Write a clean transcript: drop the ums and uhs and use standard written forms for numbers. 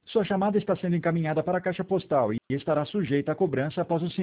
Sua chamada está sendo encaminhada para a caixa postal e estará sujeita a cobrança após o